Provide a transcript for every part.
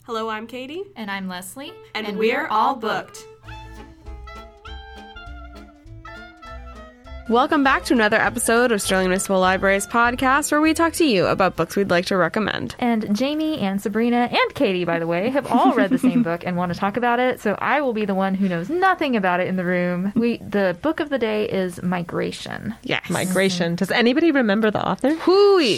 Hello, I'm Katie. And I'm Leslie. And we're all booked. Welcome back to another episode of Sterling Municipal Library's podcast, where we talk to you about books we'd like to recommend. And Jamie and Sabrina and Katie, by the way, have all read the same book and want to talk about it, so I will be the one who knows nothing about it in the room. The book of the day is Migration. Yes. Migration. Does anybody remember the author? Hooey.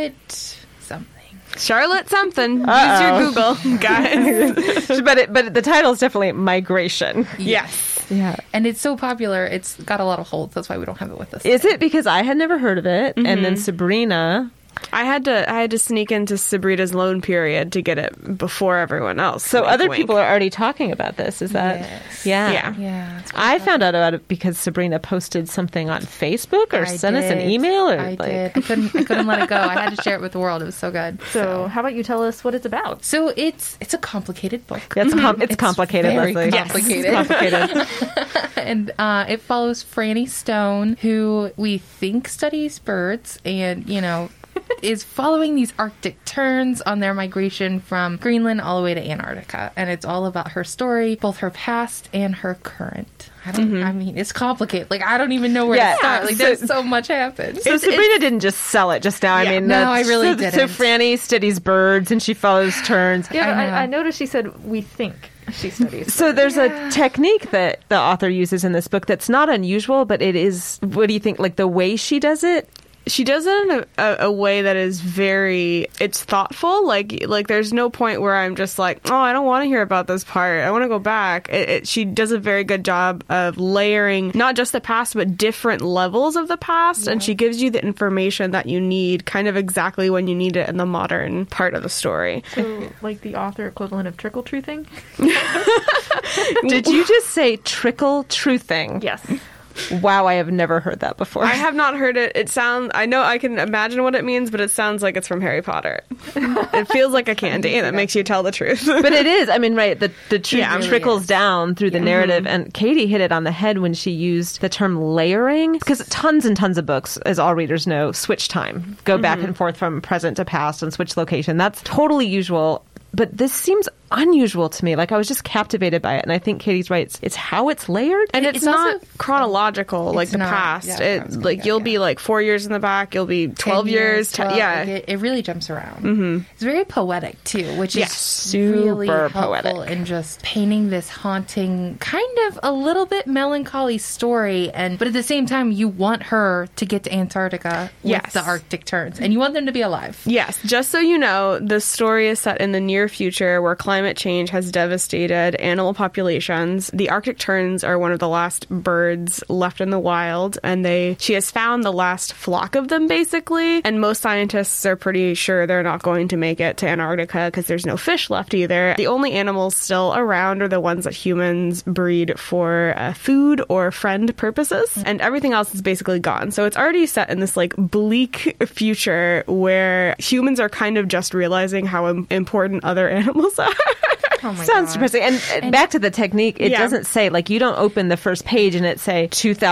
Charlotte something. Use your Google, guys. but the title is definitely Migration. Yes. Yeah. And it's so popular, it's got a lot of holds. That's why we don't have it with us. Is it because I had never heard of it? And then Sabrina... I had to sneak into Sabrina's loan period to get it before everyone else. So other people are already talking about this. Is that? Yes. Yeah. I found out about it because Sabrina posted something on Facebook or sent us an email. Or I did. I couldn't let it go. I had to share it with the world. It was so good. So how about you tell us what it's about? So it's a complicated book. It's complicated, very Leslie. Complicated. Yes. Complicated. And it follows Franny Stone, who we think studies birds, and is following these Arctic terns on their migration from Greenland all the way to Antarctica. And it's all about her story, both her past and her current. I mean, it's complicated. Like, I don't even know where to start. Like, there's so much happens. So Sabrina didn't just sell it just now. Yeah. I mean, no, I really didn't. So Franny studies birds and she follows terns. Yeah, I noticed she said, we think she studies. So there's a technique that the author uses in this book that's not unusual, but it is, what do you think, like the way she does it? She does it in a way that is it's thoughtful. Like there's no point where I'm just like, oh, I don't want to hear about this part. I want to go back. She does a very good job of layering not just the past, but different levels of the past. Yeah. And she gives you the information that you need kind of exactly when you need it in the modern part of the story. So like the author equivalent of trickle truthing? Did you just say trickle truthing? Yes. Wow, I have never heard that before. I have not heard it. I know I can imagine what it means, but it sounds like it's from Harry Potter. It feels like a candy that makes you tell the truth. But it is. I mean, right, the truth trickles down through the narrative. And Katie hit it on the head when she used the term layering. Because tons and tons of books, as all readers know, switch time. Go back and forth from present to past and switch location. That's totally usual. But this seems unusual to me. Like, I was just captivated by it. And I think Katie's right. It's how it's layered. And it's not also chronological, like the past. Yeah, you'll be like 4 years in the back. You'll be 12 years. 12, yeah. It really jumps around. It's very poetic, too, which is super really helpful poetic in just painting this haunting, kind of a little bit melancholy story. But at the same time, you want her to get to Antarctica with the Arctic terns. And you want them to be alive. Yes. Just so you know, the story is set in the near future where climate change has devastated animal populations. The Arctic terns are one of the last birds left in the wild, and she has found the last flock of them, basically. And most scientists are pretty sure they're not going to make it to Antarctica because there's no fish left either. The only animals still around are the ones that humans breed for food or friend purposes, and everything else is basically gone. So it's already set in this like bleak future where humans are kind of just realizing how important other animals are. Oh my Sounds depressing. And back to the technique, it doesn't say, like, you don't open the first page and it say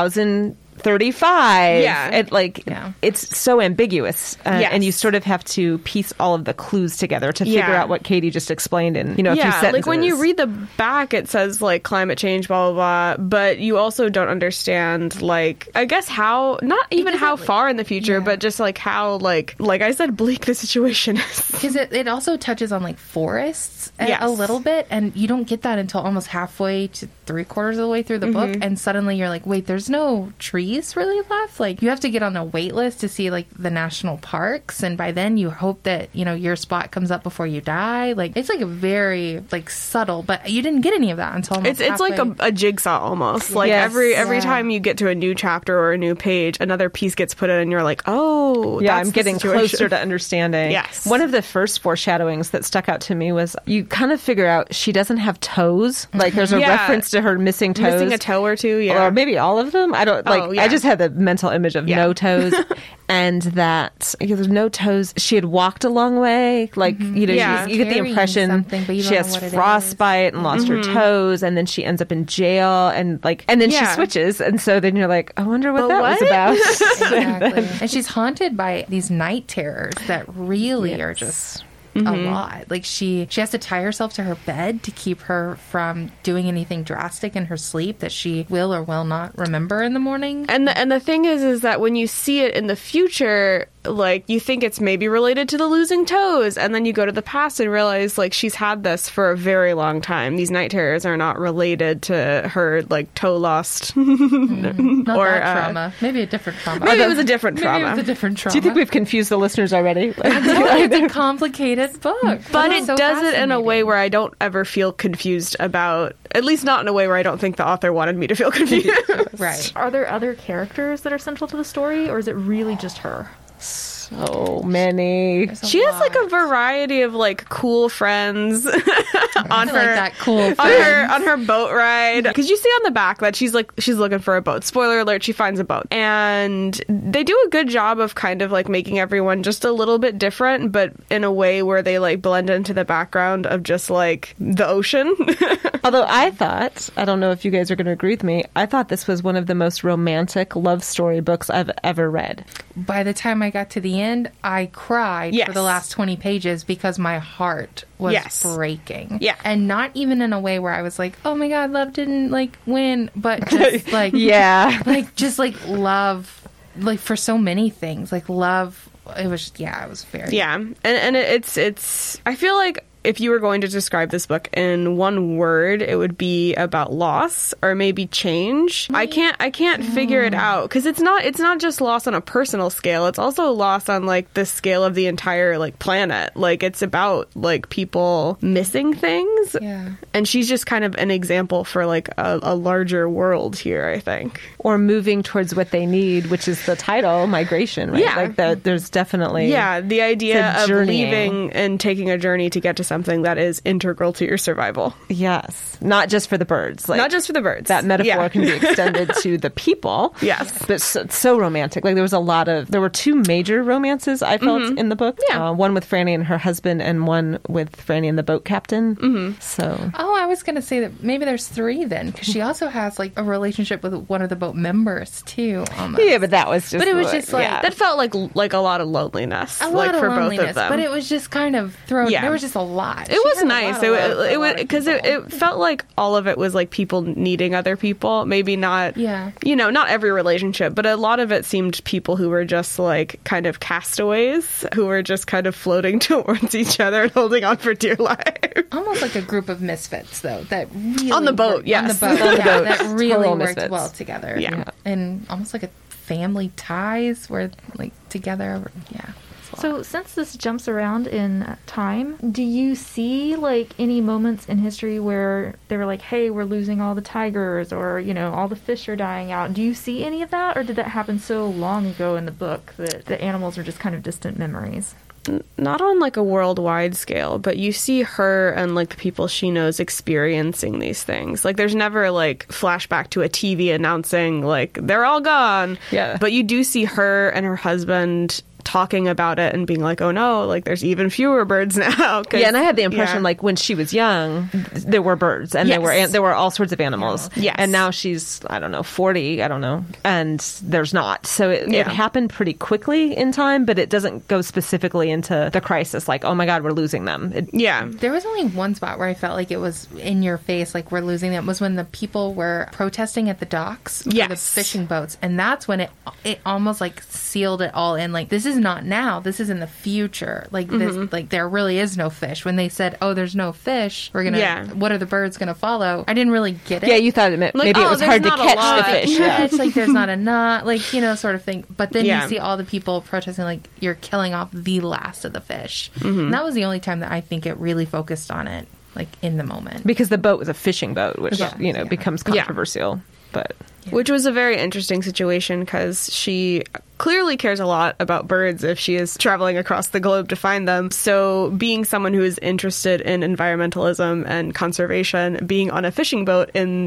2035. Yeah. It's so ambiguous. And you sort of have to piece all of the clues together to figure out what Katie just explained in, a few sentences. Like when you read the back, it says like climate change, blah, blah, blah, but you also don't understand, like, I guess how, not even how far in the future, but just like how, like I said, bleak the situation is. Because it also touches on like forests a little bit, and you don't get that until almost halfway to 3/4 of the way through the book, and suddenly you're like, wait, there's no trees really left? Like, you have to get on a wait list to see like the national parks, and by then you hope that your spot comes up before you die. Like, it's like a very like subtle, but you didn't get any of that until almost it's like a jigsaw almost. Like every time you get to a new chapter or a new page, another piece gets put in, and you're like, oh, I'm getting closer to understanding. Yes. One of the first foreshadowings that stuck out to me was you kind of figure out she doesn't have toes. Like, there's a reference to her missing toes. Missing a toe or two, or maybe all of them. I don't like. I just had the mental image of no toes, and that there's no toes. She had walked a long way. Like you get the impression she has frostbite and lost her toes, and then she ends up in jail, and then she switches, and so then you're like, I wonder what was about. Exactly. And she's haunted by these night terrors that really are just a lot. Like she has to tie herself to her bed to keep her from doing anything drastic in her sleep that she will or will not remember in the morning. And the thing is that when you see it in the future, like, you think it's maybe related to the losing toes, and then you go to the past and realize, like, she's had this for a very long time. These night terrors are not related to her, like, toe lost. Not or that trauma. Maybe a different trauma. Maybe it was a different trauma. Maybe it was a different trauma. Do you think we've confused the listeners already? It's a complicated book. But it does it in a way where I don't ever feel confused about, at least not in a way where I don't think the author wanted me to feel confused. Right. Are there other characters that are central to the story, or is it really just her? So many. She has like a variety of like cool friends on her like that cool on her boat ride, because you see on the back that she's looking for a boat. Spoiler alert, she finds a boat, and they do a good job of kind of like making everyone just a little bit different, but in a way where they like blend into the background of just like the ocean. Although I thought, I don't know if you guys are going to agree with me, I thought this was one of the most romantic love story books I've ever read. By the time I got to the end, I cried for the last 20 pages because my heart was breaking. Yeah. And not even in a way where I was like, oh my God, love didn't like win, but just like, like just like love, like for so many things, like love. It was, it was very. Yeah. And it's, I feel like if you were going to describe this book in one word, it would be about loss or maybe change. I can't figure it out, because it's not just loss on a personal scale. It's also loss on like the scale of the entire like planet. Like it's about like people missing things. Yeah. And she's just kind of an example for like a larger world here, I think. Or moving towards what they need, which is the title, migration, right? Yeah. Like there's definitely the idea of journeying. leaving and taking a journey to get to something that is integral to your survival. Yes. Not just for the birds. Like, not just for the birds. That metaphor can be extended to the people. Yes. But so romantic. Like there were two major romances I felt in the book. Yeah. One with Franny and her husband, and one with Franny and the boat captain. So. Oh, I was going to say that maybe there's three then, because she also has like a relationship with one of the boat members too. Almost. Yeah, but that was just. But it was just like that felt like a lot of loneliness. A lot of for loneliness, both of them. but it was just kind of thrown. Yeah. There was just a lot. It was nice. It was because it felt like all of it was like people needing other people. Maybe not. Yeah. Not every relationship, but a lot of it seemed people who were just like kind of castaways who were just kind of floating towards each other and holding on for dear life. Almost like a group of misfits, though. That really on the boat, on the boat, that really Total worked misfits. well together. Yeah, and almost like a family ties where like together. Yeah. So since this jumps around in time, do you see like any moments in history where they were like, hey, we're losing all the tigers, or, all the fish are dying out? Do you see any of that, or did that happen so long ago in the book that the animals are just kind of distant memories? Not on like a worldwide scale, but you see her and like the people she knows experiencing these things. Like there's never like flashback to a TV announcing like they're all gone. Yeah. But you do see her and her husband talking about it and being like, oh no, like there's even fewer birds now. Yeah, and I had the impression like when she was young, there were birds and there were all sorts of animals. Yes. And now she's, 40, and there's not. So it happened pretty quickly in time, but it doesn't go specifically into the crisis like, oh my God, we're losing them. There was only one spot where I felt like it was in your face, like we're losing them, was when the people were protesting at the docks for the fishing boats. And that's when it almost like sealed it all in. Like, this is not now, this is in the future. Like this, like there really is no fish. When they said, oh, there's no fish, we're gonna what are the birds gonna follow? I didn't really get it. Yeah, you thought it meant maybe it was hard to catch the fish. Like there's not enough, like, sort of thing. But then you see all the people protesting like you're killing off the last of the fish. And that was the only time that I think it really focused on it, like in the moment. Because the boat was a fishing boat, which becomes controversial. But which was a very interesting situation, because she clearly cares a lot about birds if she is traveling across the globe to find them. So being someone who is interested in environmentalism and conservation, being on a fishing boat in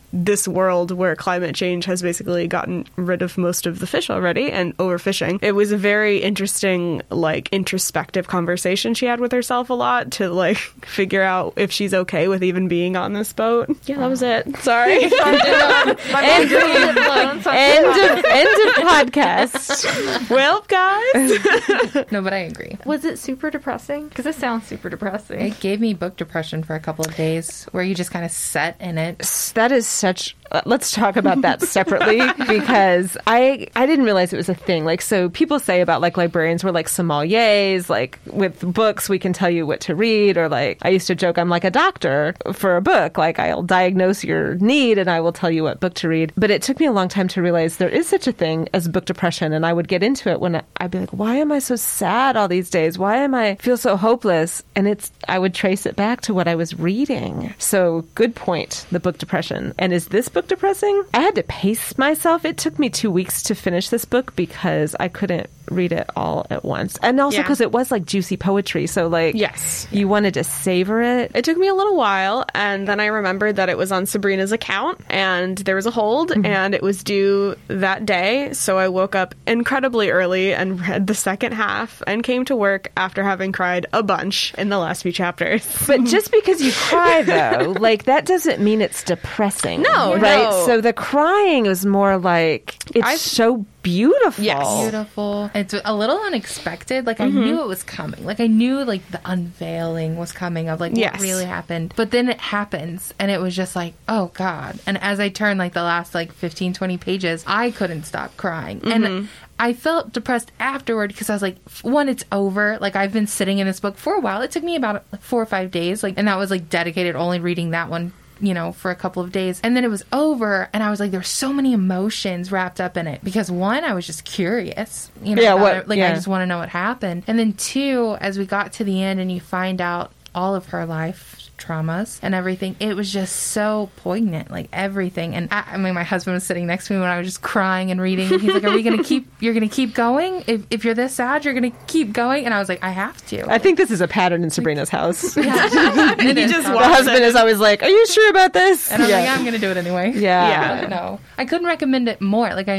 this world where climate change has basically gotten rid of most of the fish already and overfishing. It was a very interesting, like, introspective conversation she had with herself a lot to, like, figure out if she's okay with even being on this boat. Yeah, that was it. Sorry. End of podcast. Well, guys. No, but I agree. Was it super depressing? Because it sounds super depressing. It gave me book depression for a couple of days where you just kind of set in it. That is such... let's talk about that separately because I didn't realize it was a thing. Like, so people say about, like, librarians were like sommeliers, like, with books we can tell you what to read, or, like, I used to joke I'm like a doctor for a book. Like, I'll diagnose your need and I will tell you what book to read. But it took me a long time to realize there is such a thing as book depression, and I would get into it when I'd be like, why am I so sad all these days? Why am I feel so hopeless? And I would trace it back to what I was reading. So good point, the book depression. And is this book depressing? I had to pace myself. It took me 2 weeks to finish this book because I couldn't read it all at once. And also because it was like juicy poetry. So, like, yes, you wanted to savor it. It took me a little while, and then I remembered that it was on Sabrina's account and there was a hold and it was due that day. So I woke up incredibly early and read the second half and came to work after having cried a bunch in the last few chapters. But just because you cry, though, like, that doesn't mean it's depressing. No, right? no. So the crying is more like, it's so beautiful. Yes. Beautiful. It's a little unexpected. Like, I knew it was coming. Like, I knew, like, the unveiling was coming of, like, what really happened. But then it happens, and it was just like, oh, God. And as I turned, like, the last, like, 15, 20 pages, I couldn't stop crying. And I felt depressed afterward because I was like, one, it's over. Like, I've been sitting in this book for a while. It took me about 4 or 5 days. Like, and that was, like, dedicated only reading that one, you know, for a couple of days. And then it was over, and I was like, there's so many emotions wrapped up in it. Because one, I was just curious, you know, I just want to know what happened. And then two, as we got to the end and you find out all of her life traumas and everything, it was just so poignant, like everything. And I mean, my husband was sitting next to me when I was just crying and reading. He's like, you're gonna keep going? If you're this sad, you're gonna keep going? And I was like, I have to. I think this is a pattern in Sabrina's house. And the husband is always like, are you sure about this? And I'm like, I'm gonna do it anyway. Yeah. No, I couldn't recommend it more. Like,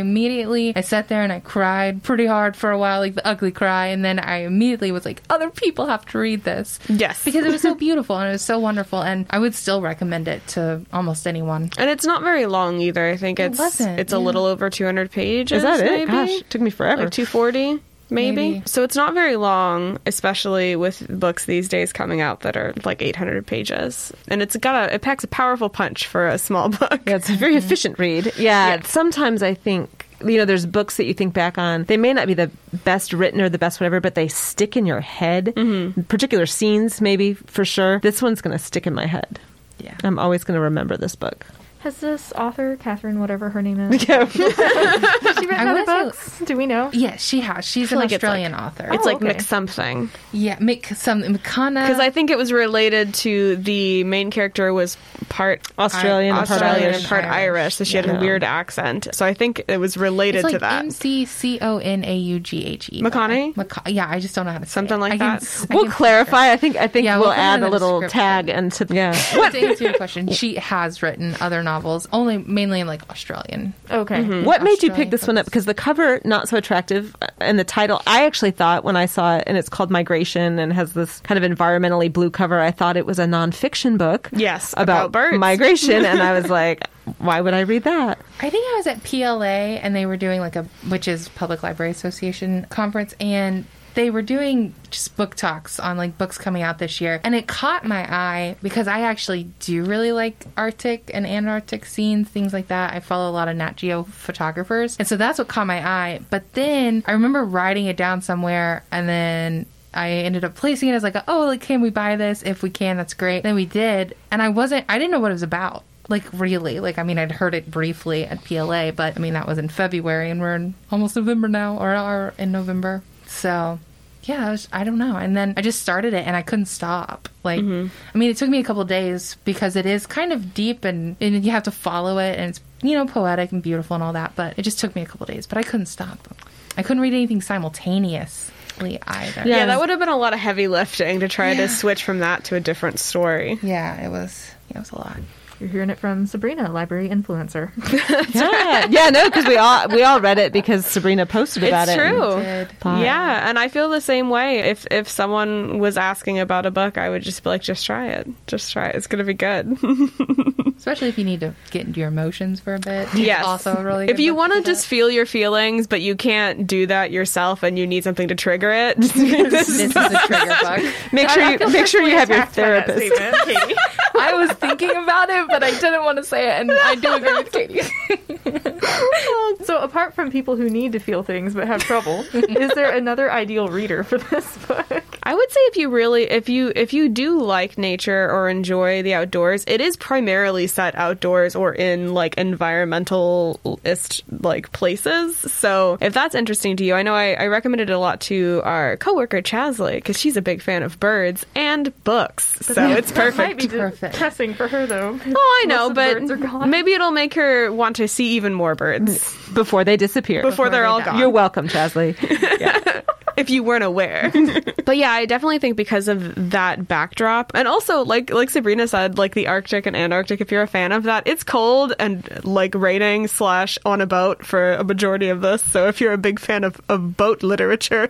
I sat there and I cried pretty hard for a while, like the ugly cry, and then I immediately was like, other people have to read this. Yes. Because it was so beautiful and it was so wonderful, and I would still recommend it to almost anyone. And it's not very long either. I think it's a little over 200 pages. Is that maybe? it? Gosh, it took me forever. Like 240. Maybe. So it's not very long, especially with books these days coming out that are like 800 pages. And it packs a powerful punch for a small book. Yeah, it's a very efficient read. Yeah, sometimes I think, you know, there's books that you think back on, they may not be the best written or the best whatever, but they stick in your head. Particular scenes, maybe, for sure. This one's going to stick in my head. Yeah. I'm always going to remember this book. Has this author, Catherine, whatever her name is, Yeah. has she written other books? Do we know? Yes, she has. She's an Australian author. It's like Mick something. Yeah, McConna. Because I think it was related to the main character was part Australian and part Irish, so she had a weird accent. So I think it was related to that. McConaughey. McConaughey? Yeah, I just don't know how to say something like that. We'll clarify. I think we'll add a little tag into to answer your question, she has written other novels, mainly in like Australian. Okay. What made you pick this one up? Because the cover, not so attractive, and the title, I actually thought when I saw it, and it's called Migration and has this kind of environmentally blue cover, I thought it was a nonfiction book. Yes, about birds. Migration, and I was like, why would I read that? I think I was at PLA, and they were doing which is Public Library Association conference, and they were doing just book talks on like books coming out this year, and it caught my eye because I actually do really like Arctic and Antarctic scenes, things like that. I follow a lot of Nat Geo photographers, and so that's what caught my eye. But then I remember writing it down somewhere, and then I ended up placing it as like, can we buy this? If we can, that's great. Then we did, and I didn't know what it was about. Like, really. Like, I mean, I'd heard it briefly at PLA, but I mean, that was in February, and we're in almost November now, or in November. So, yeah, I don't know. And then I just started it, and I couldn't stop. Like, I mean, it took me a couple of days because it is kind of deep, and you have to follow it, and it's, you know, poetic and beautiful and all that, but it just took me a couple of days. But I couldn't stop. I couldn't read anything simultaneously either. Yeah, that would have been a lot of heavy lifting to try to switch from that to a different story. Yeah, it was a lot. You're hearing it from Sabrina, library influencer. No, because we all read it because Sabrina posted about it's it. It's true. Yeah, and I feel the same way. If someone was asking about a book, I would just be like, just try it. Just try it. It's going to be good. Especially if you need to get into your emotions for a bit. Yes. Also a really good if you want to just feel your feelings, but you can't do that yourself and you need something to trigger it, this is a trigger book. Make sure you have your therapist. Katie. I was thinking about it, but I didn't want to say it, and I do agree with Katie. So apart from people who need to feel things but have trouble, is there another ideal reader for this book? I would say if you do like nature or enjoy the outdoors, it is primarily set outdoors or in like environmentalist like places. So if that's interesting to you, I know I recommended it a lot to our coworker Chasley because she's a big fan of birds and books. So it's perfect. Might be depressing for her though. Oh, I know, but maybe it'll make her want to see even more birds before they disappear. Before they're all gone. You're welcome, Chasley. Yeah. If you weren't aware. But yeah, I definitely think because of that backdrop, and also like Sabrina said, like the Arctic and Antarctic, if you're a fan of that, it's cold and like raining / on a boat for a majority of this. So if you're a big fan of boat literature,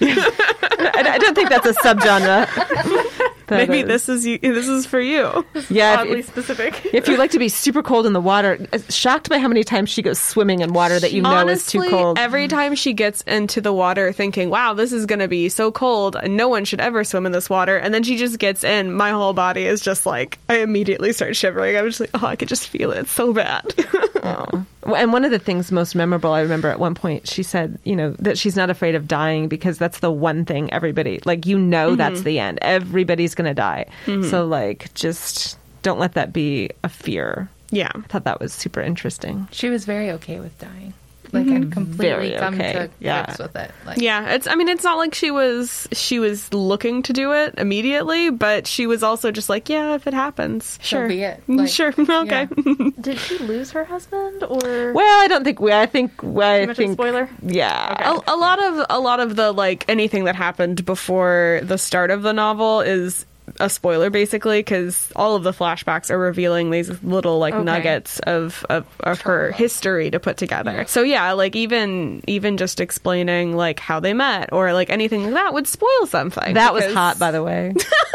I don't think that's a subgenre. Maybe this is for you. Yeah, oddly specific. If you like to be super cold in the water, shocked by how many times she goes swimming in water that you know is too cold. Every time she gets into the water thinking, wow, this is going to be so cold, no one should ever swim in this water, and then she just gets in, my whole body is just like, I immediately start shivering. I'm just like, oh, I could just feel it. It's so bad. Oh. And one of the things most memorable, I remember at one point, she said, that she's not afraid of dying because that's the one thing everybody, like, that's the end. Everybody's going to die. Mm-hmm. So, like, just don't let that be a fear. Yeah. I thought that was super interesting. She was very okay with dying. Like, I'd completely come to grips with it. Like, yeah, it's not like she was looking to do it immediately, but she was also just like, yeah, if it happens, sure, so be it. Like, sure, okay. Yeah. Did she lose her husband, or? Well, I don't think. I think. Spoiler. Yeah, okay. A lot of the like anything that happened before the start of the novel is a spoiler basically, because all of the flashbacks are revealing these little like nuggets of her history to put together. Yeah. So yeah, like even just explaining like how they met or like anything like that would spoil something. That was hot, by the way.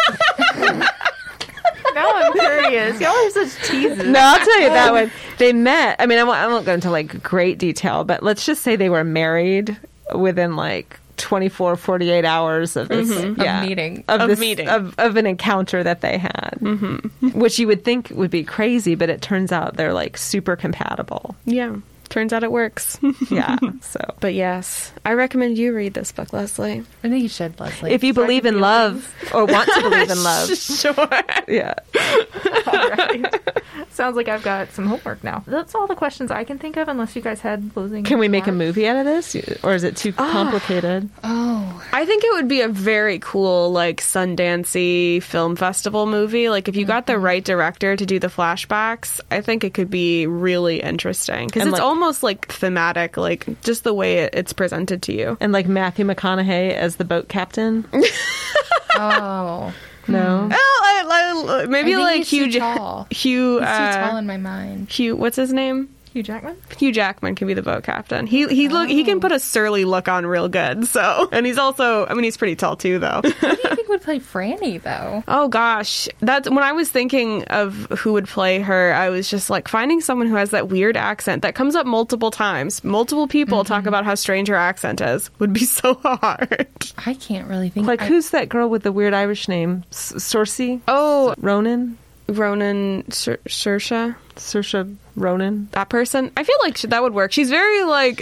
Now I'm curious. Y'all are such teasers. No, I'll tell you that one. They met. I mean, I won't go into like great detail, but let's just say they were married within like 24, 48 hours of this of meeting. Of an encounter that they had. Mm-hmm. Which you would think would be crazy, but it turns out they're like super compatible. Yeah. Turns out it works. Yeah. So, but yes, I recommend you read this book, Leslie. I think you should, Leslie. If you believe in love or want to believe in love. Sure. Yeah. All right. Sounds like I've got some homework now. That's all the questions I can think of, unless you guys had closing. Can we make a movie out of this, or is it too complicated? I think it would be a very cool, like, Sundancey film festival movie. Like, if you got the right director to do the flashbacks, I think it could be really interesting. Because it's almost, like, thematic, like, just the way it's presented to you. And, like, Matthew McConaughey as the boat captain. Oh. No. Well, maybe like Hugh. He's too tall in my mind. Hugh, what's his name? Hugh Jackman? Hugh Jackman can be the boat captain. He can put a surly look on real good. So, and he's also, I mean, he's pretty tall too, though. Who do you think would play Franny, though? Oh gosh, that's when I was thinking of who would play her. I was just like finding someone who has that weird accent that comes up multiple times. Multiple people talk about how strange her accent is. Would be so hard. I can't really think. Like, who's that girl with the weird Irish name? Saoirse? Oh, Ronan Saoirse Ronan. That person. I feel like that would work. She's very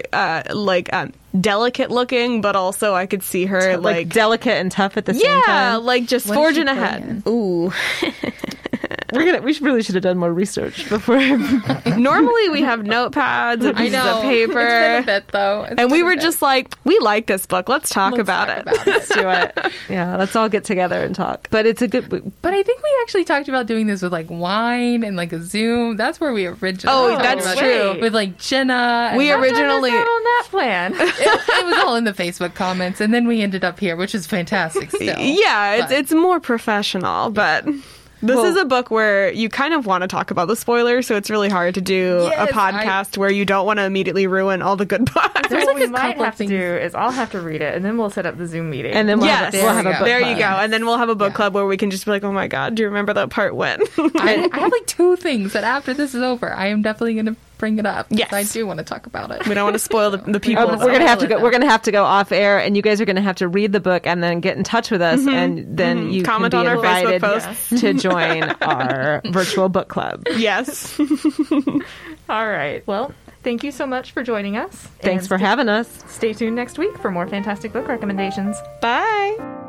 delicate looking, but also I could see her like delicate and tough at the same time. Yeah, like just forging ahead. Ooh. We really should have done more research before. Normally we have notepads and pieces of paper. It's been a bit, though. And we were just like, we like this book. Let's talk about it. Let's do it. Yeah, let's all get together and talk. But it's a good book. But I think we actually talked about doing this with like wine and like a Zoom. That's where we originally. Oh, that's true. With like Jenna. We originally on that plan. It was all in the Facebook comments, and then we ended up here, which is fantastic. Still, yeah, it's more professional, but. This is a book where you kind of want to talk about the spoilers, so it's really hard to do a podcast where you don't want to immediately ruin all the good parts. What we might have to do is I'll have to read it, and then we'll set up the Zoom meeting. And then we'll have a book club. There you go. And then we'll have a book club where we can just be like, oh my God, do you remember that part when? I have like 2 things that after this is over, I am definitely going to bring it up. Yes. I do want to talk about it. We don't want to spoil the people. We're gonna have to go. We're gonna have to go off air, and you guys are gonna have to read the book and then get in touch with us, and then you comment can be on our invited Facebook post to join our virtual book club. Yes. All right. Well, thank you so much for joining us. Thanks for having us. Stay tuned next week for more fantastic book recommendations. Bye.